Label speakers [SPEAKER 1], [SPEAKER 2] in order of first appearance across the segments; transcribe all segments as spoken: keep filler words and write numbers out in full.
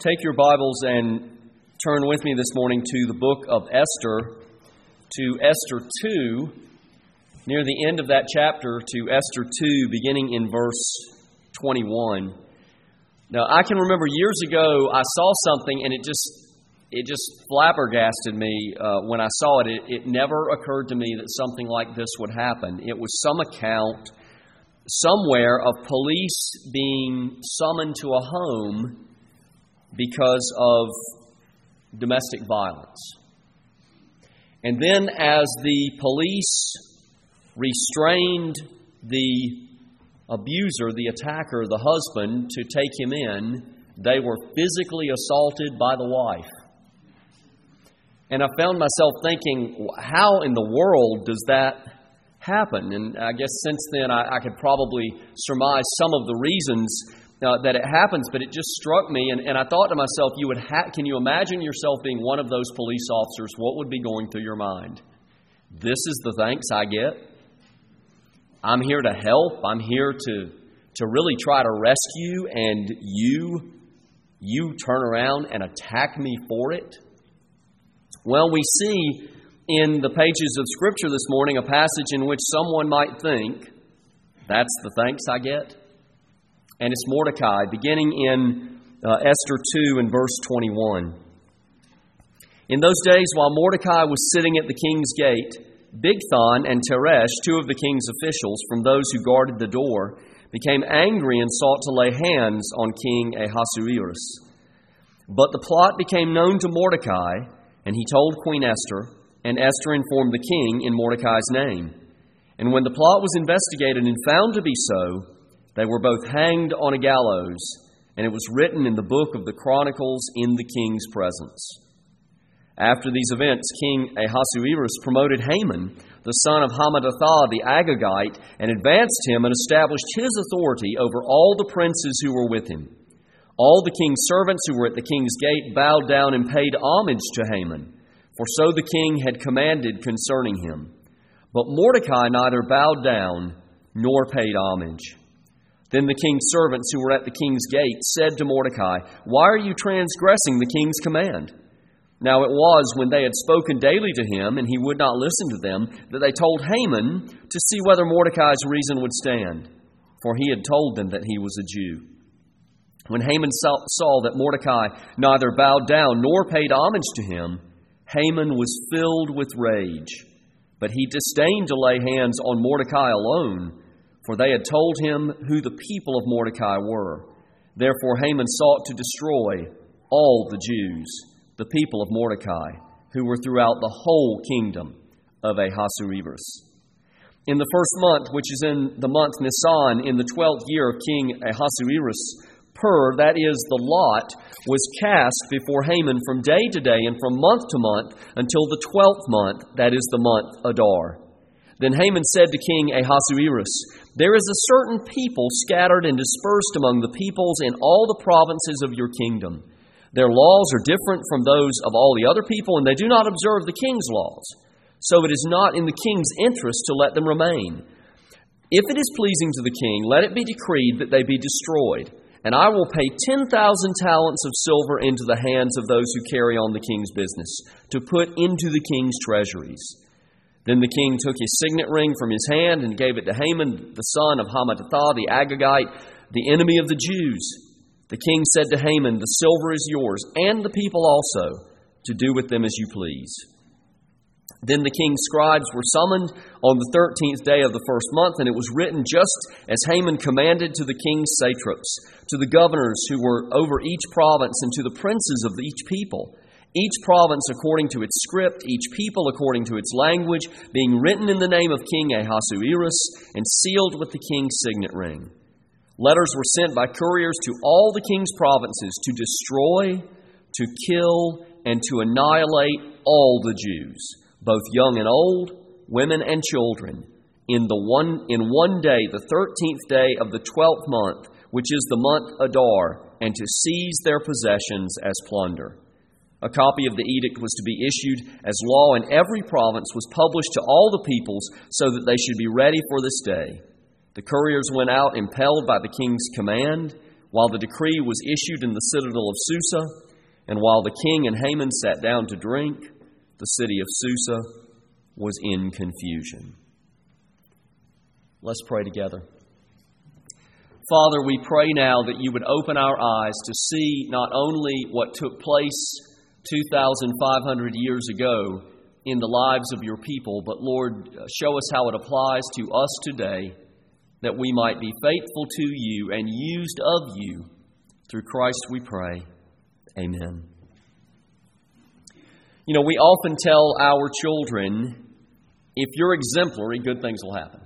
[SPEAKER 1] Take your Bibles and turn with me this morning to the book of Esther, to Esther two, near the end of that chapter, to Esther two, beginning in verse twenty-one. Now, I can remember years ago I saw something and it just it just flabbergasted me uh, when I saw it. it. It never occurred to me that something like this would happen. It was some account somewhere of police being summoned to a home because of domestic violence. And then as the police restrained the abuser, the attacker, the husband, to take him in, they were physically assaulted by the wife. And I found myself thinking, how in the world does that happen? And I guess since then I, I could probably surmise some of the reasons Uh, that it happens, but it just struck me, and, and I thought to myself, you would ha- can you imagine yourself being one of those police officers? What would be going through your mind? This is the thanks I get? I'm here to help. I'm here to to really try to rescue, and you, you turn around and attack me for it? Well, we see in the pages of Scripture this morning a passage in which someone might think, that's the thanks I get? And it's Mordecai, beginning in uh, Esther two and verse twenty-one. In those days, while Mordecai was sitting at the king's gate, Bigthan and Teresh, two of the king's officials from those who guarded the door, became angry and sought to lay hands on King Ahasuerus. But the plot became known to Mordecai, and he told Queen Esther, and Esther informed the king in Mordecai's name. And when the plot was investigated and found to be so, they were both hanged on a gallows, and it was written in the book of the Chronicles in the king's presence. After these events, King Ahasuerus promoted Haman, the son of Hammedatha the Agagite, and advanced him and established his authority over all the princes who were with him. All the king's servants who were at the king's gate bowed down and paid homage to Haman, for so the king had commanded concerning him. But Mordecai neither bowed down nor paid homage. Then the king's servants who were at the king's gate said to Mordecai, "Why are you transgressing the king's command?" Now it was when they had spoken daily to him, and he would not listen to them, that they told Haman to see whether Mordecai's reason would stand, for he had told them that he was a Jew. When Haman saw that Mordecai neither bowed down nor paid homage to him, Haman was filled with rage. But he disdained to lay hands on Mordecai alone, for they had told him who the people of Mordecai were. Therefore Haman sought to destroy all the Jews, the people of Mordecai, who were throughout the whole kingdom of Ahasuerus. In the first month, which is in the month Nisan, in the twelfth year of King Ahasuerus, Pur, that is, the lot, was cast before Haman from day to day and from month to month until the twelfth month, that is, the month Adar. Then Haman said to King Ahasuerus, "There is a certain people scattered and dispersed among the peoples in all the provinces of your kingdom. Their laws are different from those of all the other people, and they do not observe the king's laws. So it is not in the king's interest to let them remain. If it is pleasing to the king, let it be decreed that they be destroyed, and I will pay ten thousand talents of silver into the hands of those who carry on the king's business, to put into the king's treasuries." Then the king took his signet ring from his hand and gave it to Haman, the son of Hammedatha the Agagite, the enemy of the Jews. The king said to Haman, "The silver is yours, and the people also, to do with them as you please." Then the king's scribes were summoned on the thirteenth day of the first month, and it was written just as Haman commanded to the king's satraps, to the governors who were over each province, and to the princes of each people. Each province according to its script, each people according to its language, being written in the name of King Ahasuerus and sealed with the king's signet ring. Letters were sent by couriers to all the king's provinces to destroy, to kill, and to annihilate all the Jews, both young and old, women and children, in the one in one day, the thirteenth day of the twelfth month, which is the month Adar, and to seize their possessions as plunder. A copy of the edict was to be issued as law in every province, was published to all the peoples, so that they should be ready for this day. The couriers went out impelled by the king's command, while the decree was issued in the citadel of Susa, and while the king and Haman sat down to drink, the city of Susa was in confusion. Let's pray together. Father, we pray now that you would open our eyes to see not only what took place two thousand five hundred years ago in the lives of your people, but Lord, show us how it applies to us today, that we might be faithful to you and used of you. Through Christ we pray. Amen. You know, we often tell our children, if you're exemplary, good things will happen.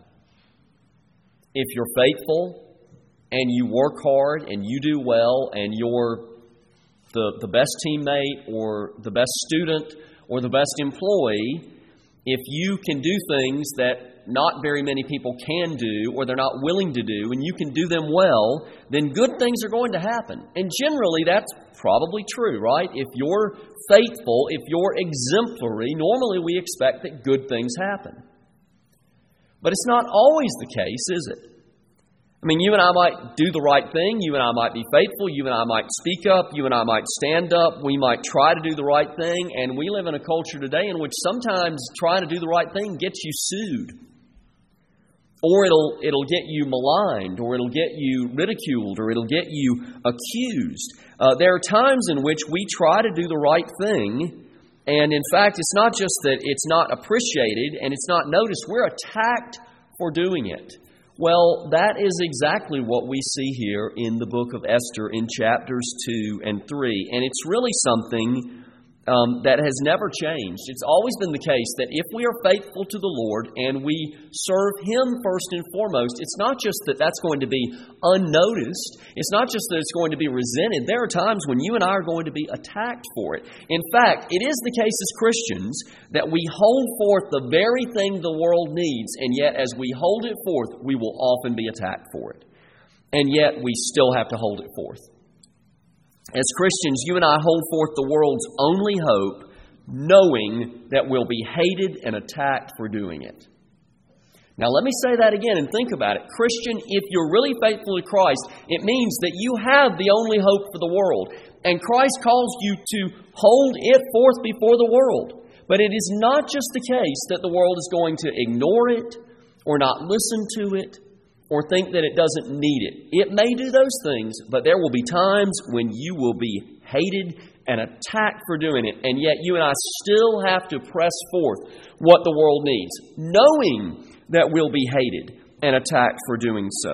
[SPEAKER 1] If you're faithful and you work hard and you do well and you're the, the best teammate or the best student or the best employee, if you can do things that not very many people can do or they're not willing to do, and you can do them well, then good things are going to happen. And generally that's probably true, right? If you're faithful, if you're exemplary, normally we expect that good things happen. But it's not always the case, is it? I mean, you and I might do the right thing. You and I might be faithful. You and I might speak up. You and I might stand up. We might try to do the right thing. And we live in a culture today in which sometimes trying to do the right thing gets you sued. Or it'll it'll get you maligned, or it'll get you ridiculed, or it'll get you accused. Uh, there are times in which we try to do the right thing, and in fact, it's not just that it's not appreciated and it's not noticed. We're attacked for doing it. Well, that is exactly what we see here in the book of Esther in chapters two and three. And it's really something um, that has never changed. It's always been the case that if we are faithful to the Lord and we serve Him first and foremost, it's not just that that's going to be unnoticed. It's not just that it's going to be resented. There are times when you and I are going to be attacked for it. In fact, it is the case as Christians that we hold forth the very thing the world needs, and yet as we hold it forth, we will often be attacked for it. And yet we still have to hold it forth. As Christians, you and I hold forth the world's only hope, knowing that we'll be hated and attacked for doing it. Now let me say that again and think about it. Christian, if you're really faithful to Christ, it means that you have the only hope for the world. And Christ calls you to hold it forth before the world. But it is not just the case that the world is going to ignore it or not listen to it, or think that it doesn't need it. It may do those things, but there will be times when you will be hated and attacked for doing it. And yet you and I still have to press forth what the world needs, knowing that we'll be hated and attacked for doing so.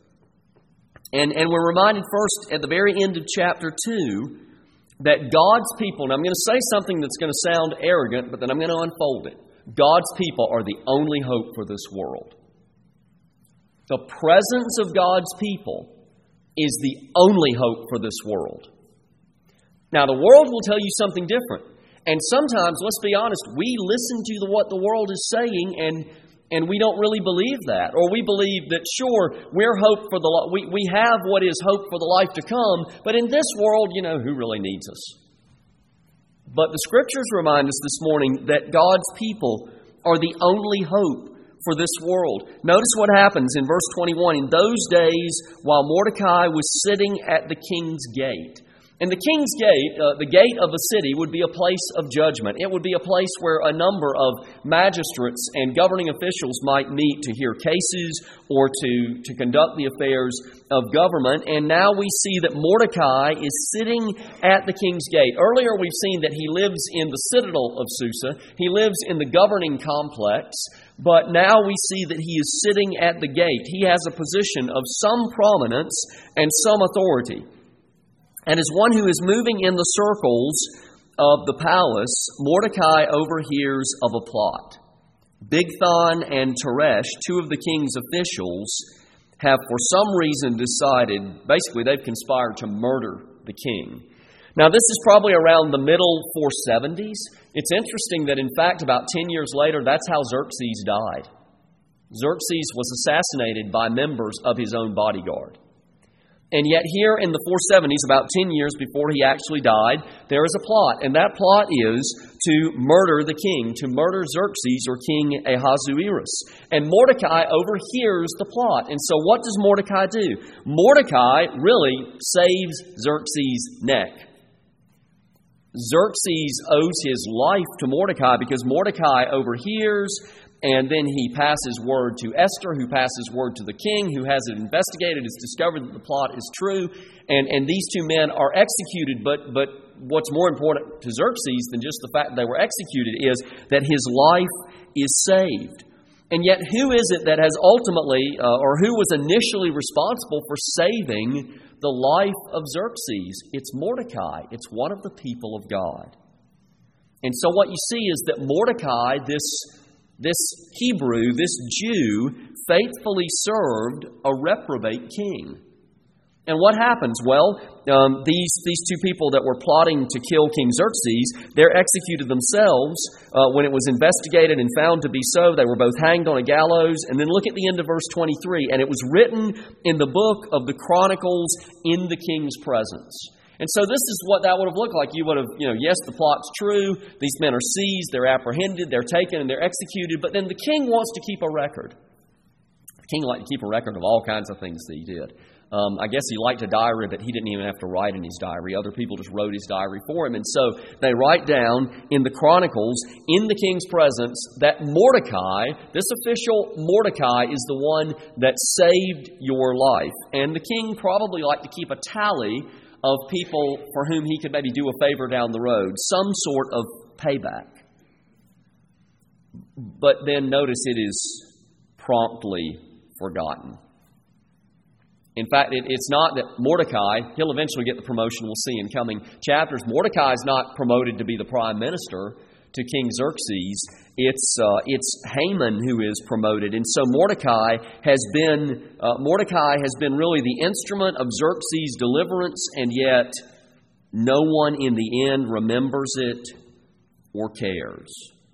[SPEAKER 1] And, and we're reminded first at the very end of chapter two that God's people, and I'm going to say something that's going to sound arrogant, but then I'm going to unfold it. God's people are the only hope for this world. The presence of God's people is the only hope for this world. Now, the world will tell you something different. And sometimes, let's be honest, we listen to the, what the world is saying and, and we don't really believe that. Or we believe that, sure, we're hope for the we, we have what is hope for the life to come, but in this world, you know, who really needs us? But the Scriptures remind us this morning that God's people are the only hope for this world. Notice what happens in verse twenty-one. In those days, while Mordecai was sitting at the king's gate. And the king's gate, uh, the gate of a city, would be a place of judgment. It would be a place where a number of magistrates and governing officials might meet to hear cases or to, to conduct the affairs of government. And now we see that Mordecai is sitting at the king's gate. Earlier we've seen that he lives in the citadel of Susa. He lives in the governing complex. But now we see that he is sitting at the gate. He has a position of some prominence and some authority. And as one who is moving in the circles of the palace, Mordecai overhears of a plot. Bigthan and Teresh, two of the king's officials, have for some reason decided, basically they've conspired to murder the king. Now this is probably around the middle four seventies. It's interesting that in fact about ten years later, that's how Xerxes died. Xerxes was assassinated by members of his own bodyguard. And yet here in the four seventies, about ten years before he actually died, there is a plot. And that plot is to murder the king, to murder Xerxes or King Ahasuerus. And Mordecai overhears the plot. And so what does Mordecai do? Mordecai really saves Xerxes' neck. Xerxes owes his life to Mordecai because Mordecai overhears, and then he passes word to Esther, who passes word to the king, who has it investigated, has discovered that the plot is true, and, and these two men are executed. But, but what's more important to Xerxes than just the fact that they were executed is that his life is saved. And yet who is it that has ultimately, uh, or who was initially responsible for saving the life of Xerxes? It's Mordecai. It's one of the people of God. And so what you see is that Mordecai, this, this Hebrew, this Jew, faithfully served a reprobate king. And what happens? Well, um, these, these two people that were plotting to kill King Xerxes, they're executed themselves. Uh, when it was investigated and found to be so, they were both hanged on a gallows. And then look at the end of verse twenty-three. And it was written in the book of the Chronicles in the king's presence. And so this is what that would have looked like. You would have, you know, yes, the plot's true. These men are seized, they're apprehended, they're taken, and they're executed. But then the king wants to keep a record. The king liked to keep a record of all kinds of things that he did. Um, I guess he liked a diary, but he didn't even have to write in his diary. Other people just wrote his diary for him. And so they write down in the Chronicles, in the king's presence, that Mordecai, this official Mordecai, is the one that saved your life. And the king probably liked to keep a tally of people for whom he could maybe do a favor down the road, some sort of payback. But then notice it is promptly forgotten. In fact, it, it's not that Mordecai, he'll eventually get the promotion we'll see in coming chapters. Mordecai is not promoted to be the prime minister to King Xerxes. It's uh, it's Haman who is promoted. And so Mordecai has been uh, Mordecai has been really the instrument of Xerxes' deliverance, and yet no one in the end remembers it or cares.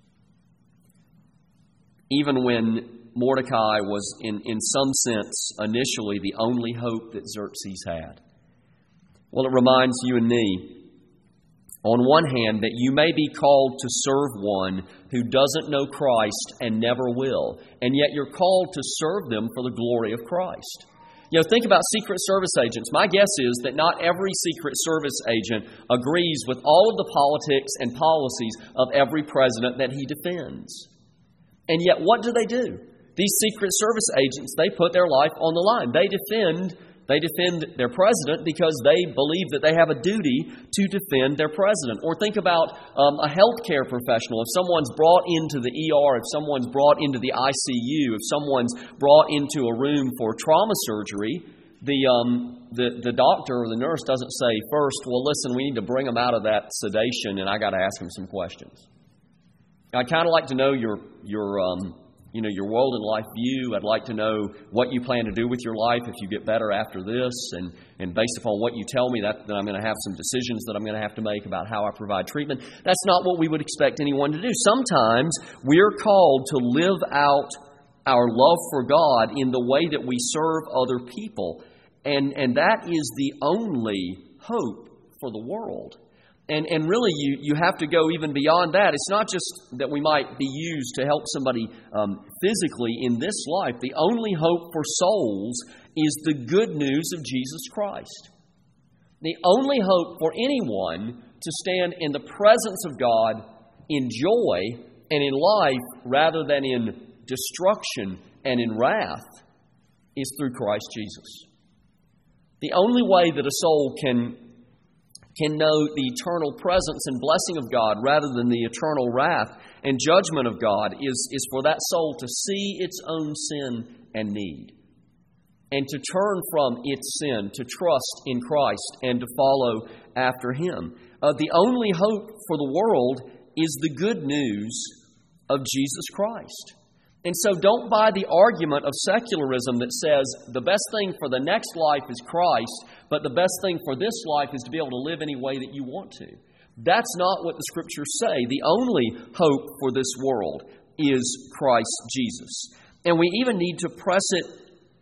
[SPEAKER 1] Even when Mordecai was, in, in some sense, initially the only hope that Xerxes had. Well, it reminds you and me, on one hand, that you may be called to serve one who doesn't know Christ and never will, and yet you're called to serve them for the glory of Christ. You know, think about Secret Service agents. My guess is that not every Secret Service agent agrees with all of the politics and policies of every president that he defends. And yet, what do they do? These Secret Service agents, they put their life on the line. They defend, they defend their president because they believe that they have a duty to defend their president. Or think about um, a healthcare professional. If someone's brought into the E R, if someone's brought into the I C U, if someone's brought into a room for trauma surgery, the um, the, the doctor or the nurse doesn't say first, well, listen, we need to bring them out of that sedation, and I got to ask them some questions. I'd kind of like to know your your um, you know, your world and life view. I'd like to know what you plan to do with your life if you get better after this. And, and based upon what you tell me, that, then I'm going to have some decisions that I'm going to have to make about how I provide treatment. That's not what we would expect anyone to do. Sometimes we're called to live out our love for God in the way that we serve other people. And, and that is the only hope for the world. And and really, you, you have to go even beyond that. It's not just that we might be used to help somebody um, physically in this life. The only hope for souls is the good news of Jesus Christ. The only hope for anyone to stand in the presence of God in joy and in life rather than in destruction and in wrath is through Christ Jesus. The only way that a soul can can know the eternal presence and blessing of God rather than the eternal wrath and judgment of God is, is for that soul to see its own sin and need, and to turn from its sin, to trust in Christ, and to follow after Him. Uh, the only hope for the world is the good news of Jesus Christ. And so don't buy the argument of secularism that says the best thing for the next life is Christ, but the best thing for this life is to be able to live any way that you want to. That's not what the Scriptures say. The only hope for this world is Christ Jesus. And we even need to press it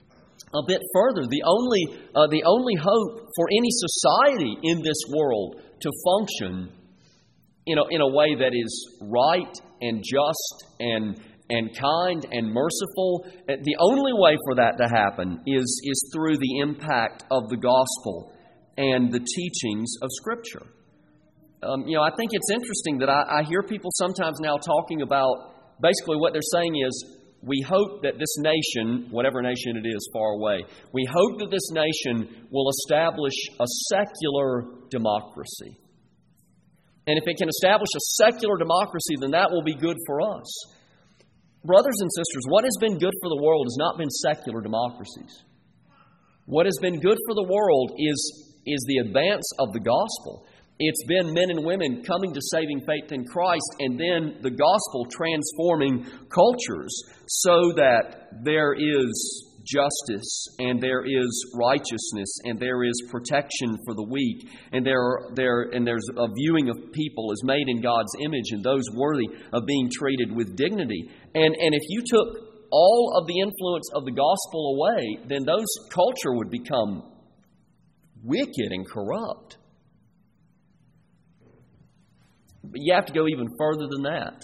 [SPEAKER 1] a bit further. The only, uh, the only hope for any society in this world to function in a, in a way that is right and just and, and kind and merciful, the only way for that to happen is, is through the impact of the gospel and the teachings of Scripture. Um, you know, I think it's interesting that I, I hear people sometimes now talking about, basically what they're saying is, we hope that this nation, whatever nation it is far away, we hope that this nation will establish a secular democracy. And if it can establish a secular democracy, then that will be good for us. Brothers and sisters, what has been good for the world has not been secular democracies. What has been good for the world is, is the advance of the gospel. It's been men and women coming to saving faith in Christ, and then the gospel transforming cultures so that there is justice and there is righteousness and there is protection for the weak, and there there and there's a viewing of people as made in God's image and those worthy of being treated with dignity. And and if you took all of the influence of the gospel away, then those culture would become wicked and corrupt. But you have to go even further than that.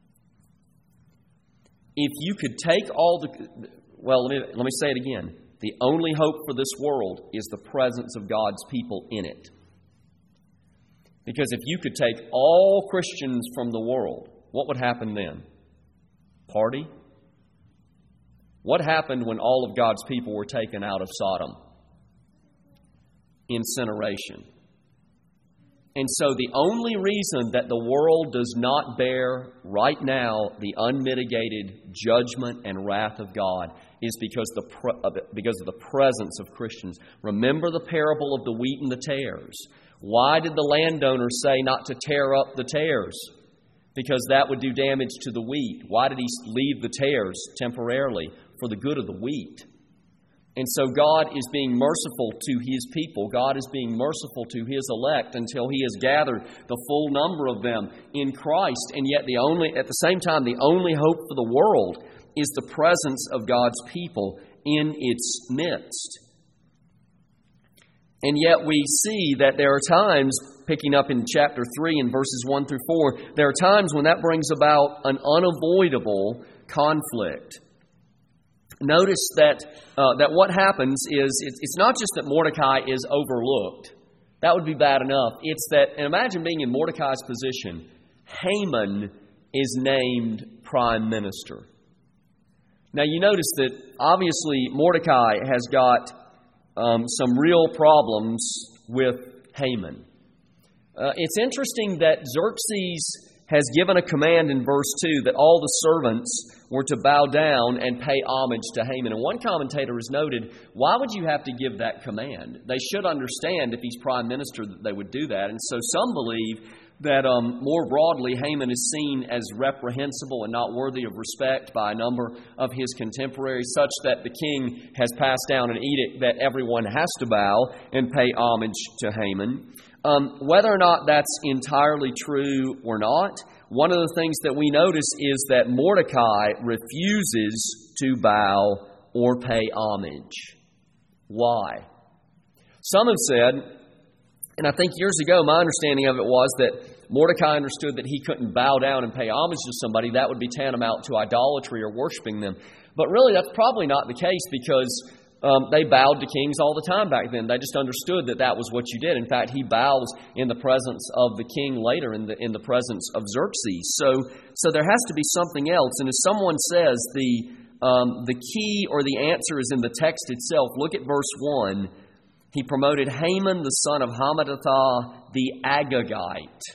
[SPEAKER 1] If you could take all the... Well, let me, let me say it again. The only hope for this world is the presence of God's people in it. Because if you could take all Christians from the world, what would happen then? Party? What happened when all of God's people were taken out of Sodom? Incineration. And so the only reason that the world does not bear right now the unmitigated judgment and wrath of God is because, the pre- because of the presence of Christians. Remember the parable of the wheat and the tares. Why did the landowner say not to tear up the tares? Because that would do damage to the wheat. Why did he leave the tares temporarily? For the good of the wheat. And so God is being merciful to His people. God is being merciful to His elect until He has gathered the full number of them in Christ. And yet the only, at the same time, the only hope for the world is the presence of God's people in its midst. And yet we see that there are times, picking up in chapter three and verses one through four, there are times when that brings about an unavoidable conflict. Notice that uh, that what happens is, it's, it's not just that Mordecai is overlooked. That would be bad enough. It's that, and imagine being in Mordecai's position, Haman is named prime minister. Now you notice that obviously Mordecai has got um, some real problems with Haman. Uh, it's interesting that Xerxes has given a command in verse two that all the servants were to bow down and pay homage to Haman. And one commentator has noted, why would you have to give that command? They should understand if he's prime minister that they would do that. And so some believe that um, more broadly, Haman is seen as reprehensible and not worthy of respect by a number of his contemporaries, such that the king has passed down an edict that everyone has to bow and pay homage to Haman. Um, whether or not that's entirely true or not, one of the things that we notice is that Mordecai refuses to bow or pay homage. Why? Some have said, and I think years ago my understanding of it was that Mordecai understood that he couldn't bow down and pay homage to somebody. That would be tantamount to idolatry or worshiping them. But really that's probably not the case, because Um, they bowed to kings all the time back then. They just understood that that was what you did. In fact, he bows in the presence of the king later, in the in the presence of Xerxes. So, so there has to be something else. And as someone says, the um, the key or the answer is in the text itself. Look at verse one. He promoted Haman, the son of Hammedatha, the Agagite,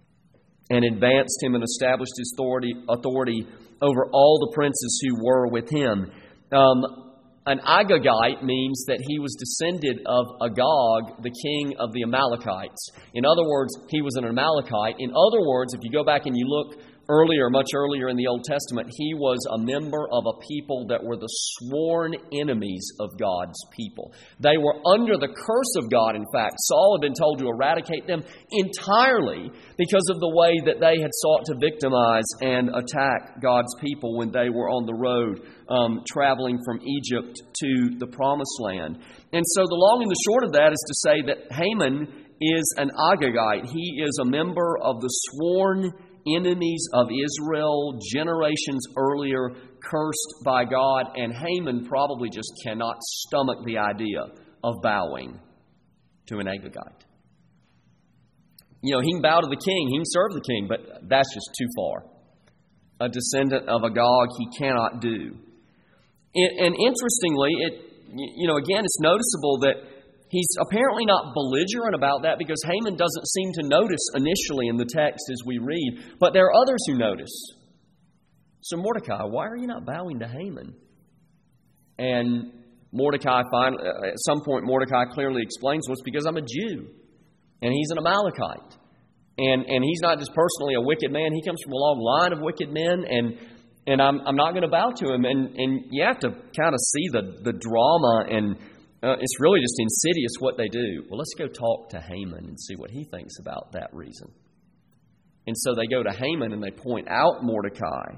[SPEAKER 1] and advanced him and established his authority authority over all the princes who were with him. Um, An Agagite means that he was descended of Agag, the king of the Amalekites. In other words, he was an Amalekite. In other words, if you go back and you look Earlier, much earlier in the Old Testament, he was a member of a people that were the sworn enemies of God's people. They were under the curse of God, in fact. Saul had been told to eradicate them entirely because of the way that they had sought to victimize and attack God's people when they were on the road um, traveling from Egypt to the Promised Land. And so the long and the short of that is to say that Haman is an Agagite. He is a member of the sworn enemies of Israel, generations earlier, cursed by God, and Haman probably just cannot stomach the idea of bowing to an Agagite. You know, he can bow to the king, he can serve the king, but that's just too far. A descendant of Agag he cannot do. And interestingly, it you know, again, it's noticeable that he's apparently not belligerent about that because Haman doesn't seem to notice initially in the text as we read, but there are others who notice. So Mordecai, why are you not bowing to Haman? And Mordecai, finally, at some point, Mordecai clearly explains, well, it's because I'm a Jew, and he's an Amalekite. And and he's not just personally a wicked man, he comes from a long line of wicked men, and and I'm I'm not going to bow to him. And, and you have to kind of see the, the drama, and uh, it's really just insidious what they do. Well, let's go talk to Haman and see what he thinks about that reason. And so they go to Haman and they point out Mordecai.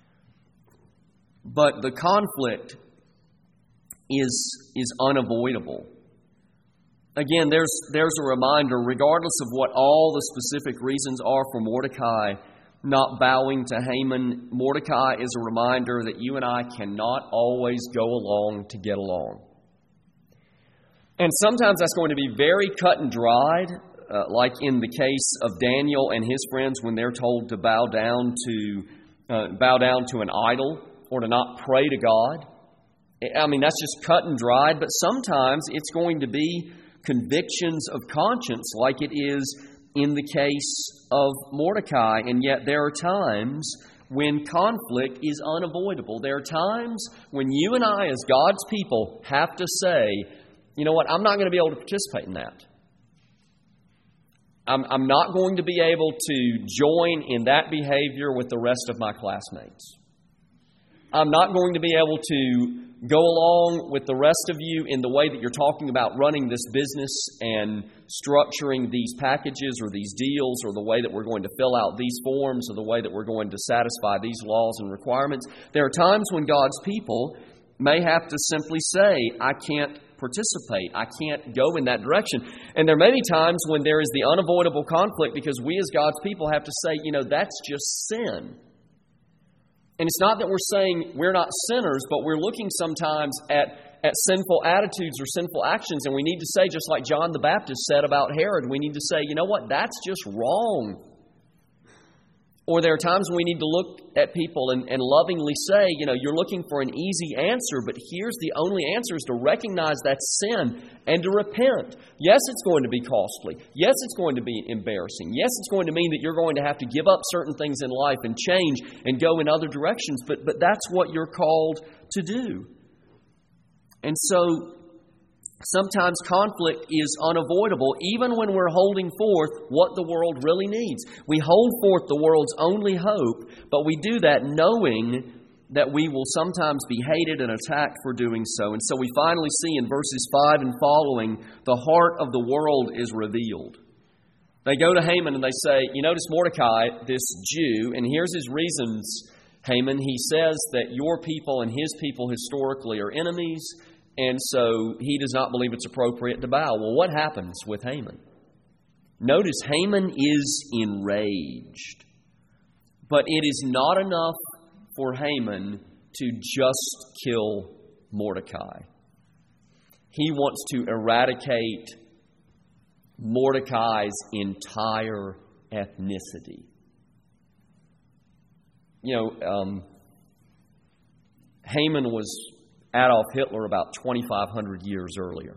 [SPEAKER 1] But the conflict is is unavoidable. Again, there's there's a reminder, regardless of what all the specific reasons are for Mordecai not bowing to Haman, Mordecai is a reminder that you and I cannot always go along to get along. And sometimes that's going to be very cut and dried, uh, like in the case of Daniel and his friends when they're told to bow down to uh, bow down to an idol or to not pray to God. I mean, that's just cut and dried, but sometimes it's going to be convictions of conscience like it is in the case of Mordecai. And yet there are times when conflict is unavoidable. There are times when you and I as God's people have to say, you know what, I'm not going to be able to participate in that. I'm, I'm not going to be able to join in that behavior with the rest of my classmates. I'm not going to be able to go along with the rest of you in the way that you're talking about running this business and structuring these packages or these deals, or the way that we're going to fill out these forms, or the way that we're going to satisfy these laws and requirements. There are times when God's people may have to simply say, I can't participate. I can't go in that direction. And there may be times when there is the unavoidable conflict because we as God's people have to say, you know, that's just sin. And it's not that we're saying we're not sinners, but we're looking sometimes at, at sinful attitudes or sinful actions, and we need to say, just like John the Baptist said about Herod, we need to say, you know what, that's just wrong. Or there are times when we need to look at people and, and lovingly say, you know, you're looking for an easy answer, but here's the only answer is to recognize that sin and to repent. Yes, it's going to be costly. Yes, it's going to be embarrassing. Yes, it's going to mean that you're going to have to give up certain things in life and change and go in other directions, but, but that's what you're called to do. And so sometimes conflict is unavoidable, even when we're holding forth what the world really needs. We hold forth the world's only hope, but we do that knowing that we will sometimes be hated and attacked for doing so. And so we finally see in verses five and following, the heart of the world is revealed. They go to Haman and they say, you notice Mordecai, this Jew, and here's his reasons, Haman. He says that your people and his people historically are enemies, and so he does not believe it's appropriate to bow. Well, what happens with Haman? Notice Haman is enraged. But it is not enough for Haman to just kill Mordecai. He wants to eradicate Mordecai's entire ethnicity. You know, um, Haman was Adolf Hitler about twenty-five hundred years earlier.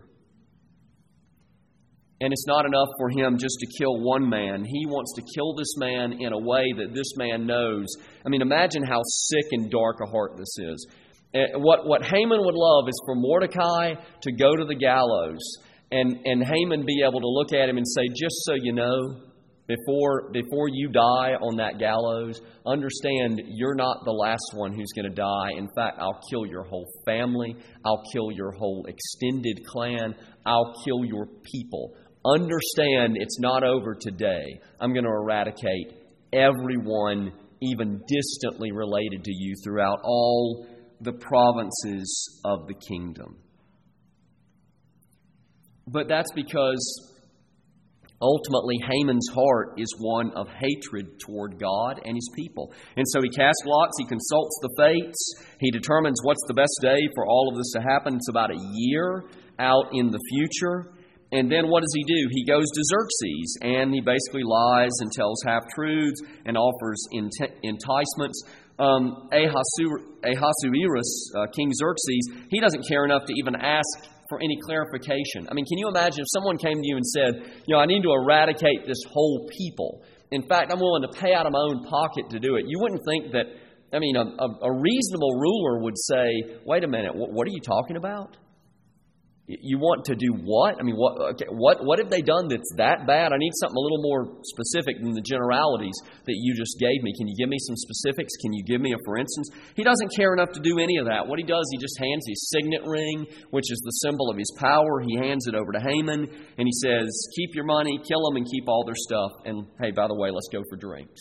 [SPEAKER 1] And it's not enough for him just to kill one man. He wants to kill this man in a way that this man knows. I mean, imagine how sick and dark a heart this is. What, what Haman would love is for Mordecai to go to the gallows and, and Haman be able to look at him and say, just so you know, Before, before you die on that gallows, understand you're not the last one who's going to die. In fact, I'll kill your whole family. I'll kill your whole extended clan. I'll kill your people. Understand it's not over today. I'm going to eradicate everyone even distantly related to you throughout all the provinces of the kingdom. But that's because ultimately, Haman's heart is one of hatred toward God and His people. And so he casts lots, he consults the fates, he determines what's the best day for all of this to happen. It's about a year out in the future. And then what does he do? He goes to Xerxes, and he basically lies and tells half-truths and offers ent- enticements. Um, Ahasuerus, uh, King Xerxes, he doesn't care enough to even ask for any clarification. I mean, can you imagine if someone came to you and said, you know, I need to eradicate this whole people. In fact, I'm willing to pay out of my own pocket to do it. You wouldn't think that, I mean, a, a, a reasonable ruler would say, wait a minute, what, what are you talking about? You want to do what? I mean, what, okay, what what have they done that's that bad? I need something a little more specific than the generalities that you just gave me. Can you give me some specifics? Can you give me a for instance? He doesn't care enough to do any of that. What he does, he just hands his signet ring, which is the symbol of his power. He hands it over to Haman, and he says, keep your money, kill them, and keep all their stuff. And hey, by the way, let's go for drinks.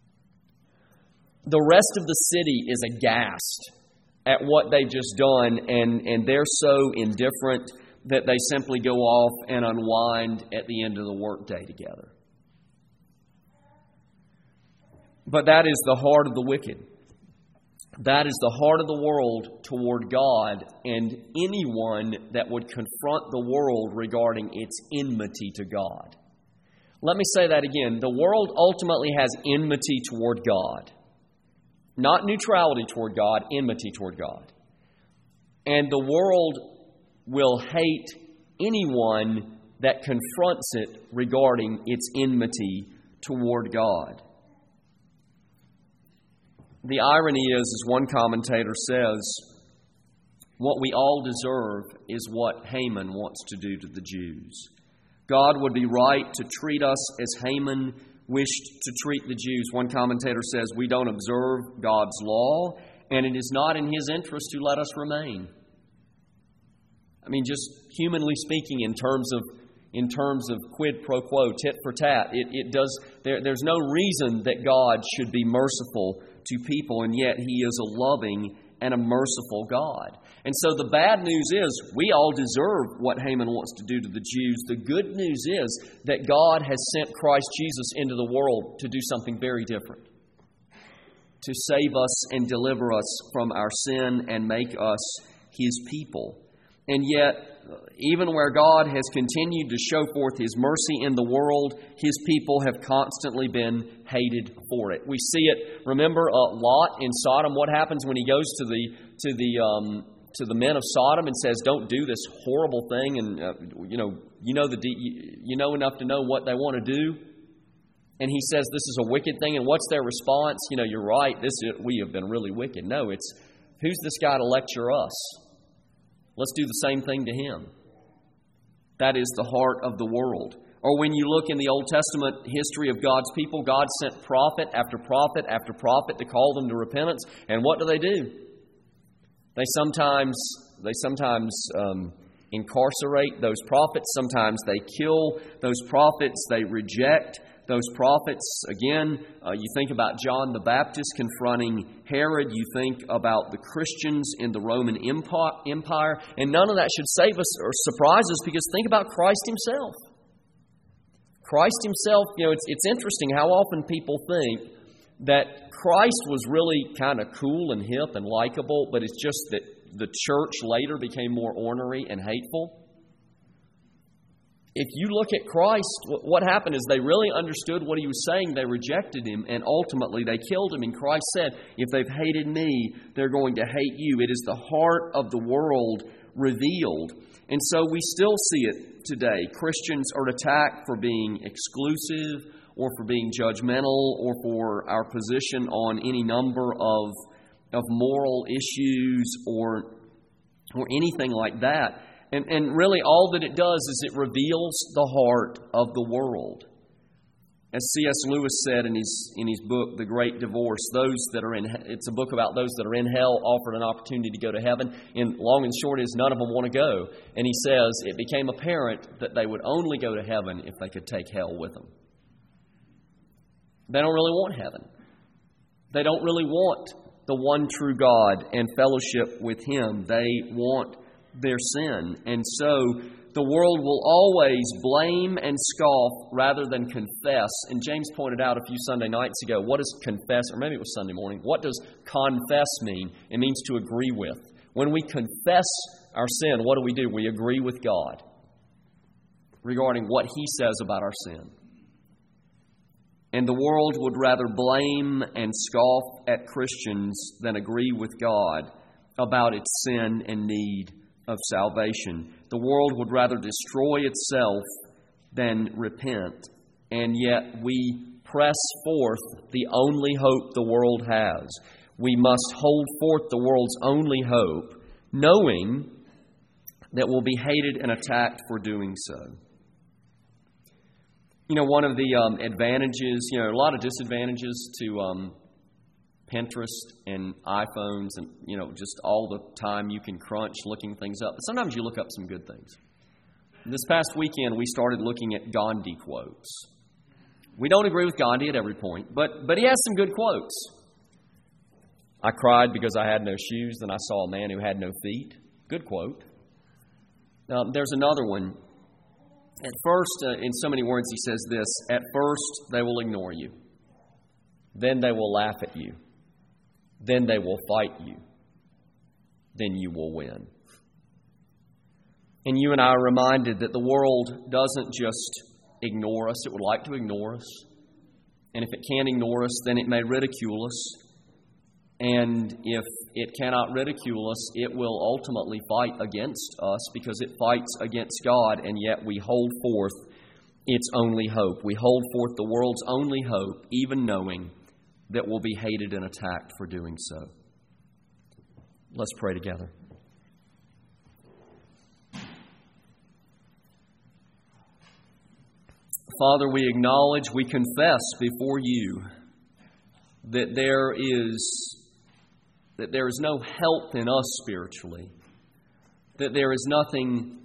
[SPEAKER 1] The rest of the city is aghast at what they've just done, and, and they're so indifferent that they simply go off and unwind at the end of the workday together. But that is the heart of the wicked. That is the heart of the world toward God and anyone that would confront the world regarding its enmity to God. Let me say that again. The world ultimately has enmity toward God. Not neutrality toward God, enmity toward God. And the world will hate anyone that confronts it regarding its enmity toward God. The irony is, as one commentator says, what we all deserve is what Haman wants to do to the Jews. God would be right to treat us as Haman wished to treat the Jews. One commentator says, we don't observe God's law, and it is not in His interest to let us remain. I mean, just humanly speaking, in terms of in terms of quid pro quo, tit for tat, it, it does. There, there's no reason that God should be merciful to people, and yet He is a loving and a merciful God. And so the bad news is we all deserve what Haman wants to do to the Jews. The good news is that God has sent Christ Jesus into the world to do something very different, to save us and deliver us from our sin and make us His people. And yet, even where God has continued to show forth His mercy in the world, His people have constantly been hated for it. We see it. Remember uh, Lot in Sodom. What happens when he goes to the to the um, to the men of Sodom and says, "Don't do this horrible thing," and uh, you know, you know the you know enough to know what they want to do. And he says, "This is a wicked thing." And what's their response? You know, you're right. This we have been really wicked. No, it's who's this guy to lecture us? Let's do the same thing to him. That is the heart of the world. Or when you look in the Old Testament history of God's people, God sent prophet after prophet after prophet to call them to repentance. And what do they do? They sometimes they sometimes um, incarcerate those prophets. Sometimes they kill those prophets. They reject those prophets. Again, uh, you think about John the Baptist confronting Herod. You think about the Christians in the Roman Empire. And none of that should save us or surprise us, because think about Christ Himself. Christ Himself, you know, it's, it's interesting how often people think that Christ was really kind of cool and hip and likable, but it's just that the church later became more ornery and hateful. If you look at Christ, what happened is they really understood what He was saying. They rejected Him, and ultimately they killed Him. And Christ said, if they've hated me, they're going to hate you. It is the heart of the world revealed. And so we still see it today. Christians are attacked for being exclusive, or for being judgmental, or for our position on any number of, of moral issues, or, or anything like that. And, and really all that it does is it reveals the heart of the world. As C S Lewis said in his in his book, The Great Divorce, those that are in it's a book about those that are in hell offered an opportunity to go to heaven. And long and short is none of them want to go. And he says it became apparent that they would only go to heaven if they could take hell with them. They don't really want heaven. They don't really want the one true God and fellowship with Him. They want their sin. And so the world will always blame and scoff rather than confess. And James pointed out a few Sunday nights ago, what does confess, or maybe it was Sunday morning, what does confess mean? It means to agree with. When we confess our sin, what do we do? We agree with God regarding what He says about our sin. And the world would rather blame and scoff at Christians than agree with God about its sin and need of salvation. The world would rather destroy itself than repent. And yet we press forth the only hope the world has. We must hold forth the world's only hope, knowing that we'll be hated and attacked for doing so. You know, one of the um, advantages, you know, a lot of disadvantages to um, Pinterest and iPhones and, you know, just all the time you can crunch looking things up. But sometimes you look up some good things. This past weekend, we started looking at Gandhi quotes. We don't agree with Gandhi at every point, but but he has some good quotes. I cried because I had no shoes, then I saw a man who had no feet. Good quote. Now, there's another one. At first, uh, in so many words, he says this, at first they will ignore you. Then they will laugh at you. Then they will fight you. Then you will win. And you and I are reminded that the world doesn't just ignore us. It would like to ignore us. And if it can't ignore us, then it may ridicule us. And if it cannot ridicule us, it will ultimately fight against us because it fights against God, and yet we hold forth its only hope. We hold forth the world's only hope, even knowing that we'll be hated and attacked for doing so. Let's pray together. Father, we acknowledge, we confess before you that there is that there is no help in us spiritually, that there is nothing,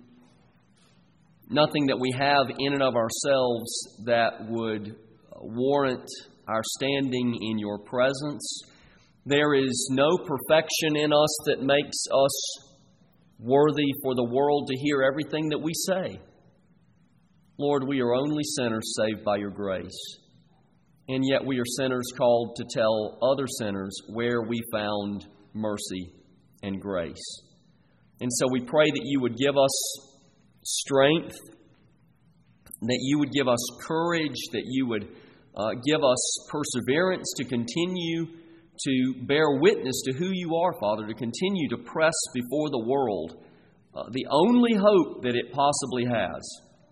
[SPEAKER 1] nothing that we have in and of ourselves that would warrant our standing in your presence. There is no perfection in us that makes us worthy for the world to hear everything that we say. Lord, we are only sinners saved by your grace. And yet we are sinners called to tell other sinners where we found mercy and grace. And so we pray that you would give us strength, that you would give us courage, that you would uh, give us perseverance to continue to bear witness to who you are, Father, to continue to press before the world uh, the only hope that it possibly has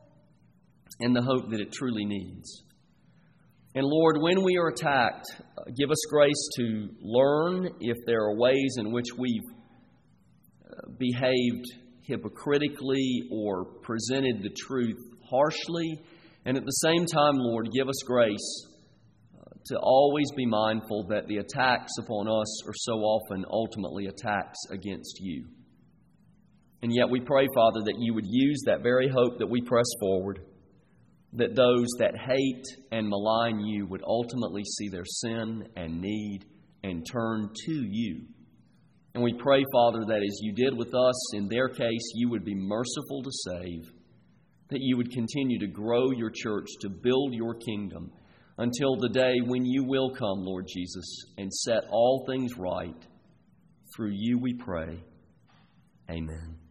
[SPEAKER 1] and the hope that it truly needs. And Lord, when we are attacked, uh, give us grace to learn if there are ways in which we've uh, behaved hypocritically or presented the truth harshly. And at the same time, Lord, give us grace uh, to always be mindful that the attacks upon us are so often ultimately attacks against you. And yet we pray, Father, that you would use that very hope that we press forward, that those that hate and malign you would ultimately see their sin and need and turn to you. And we pray, Father, that as you did with us in their case, you would be merciful to save, that you would continue to grow your church, to build your kingdom until the day when you will come, Lord Jesus, and set all things right. Through you we pray. Amen.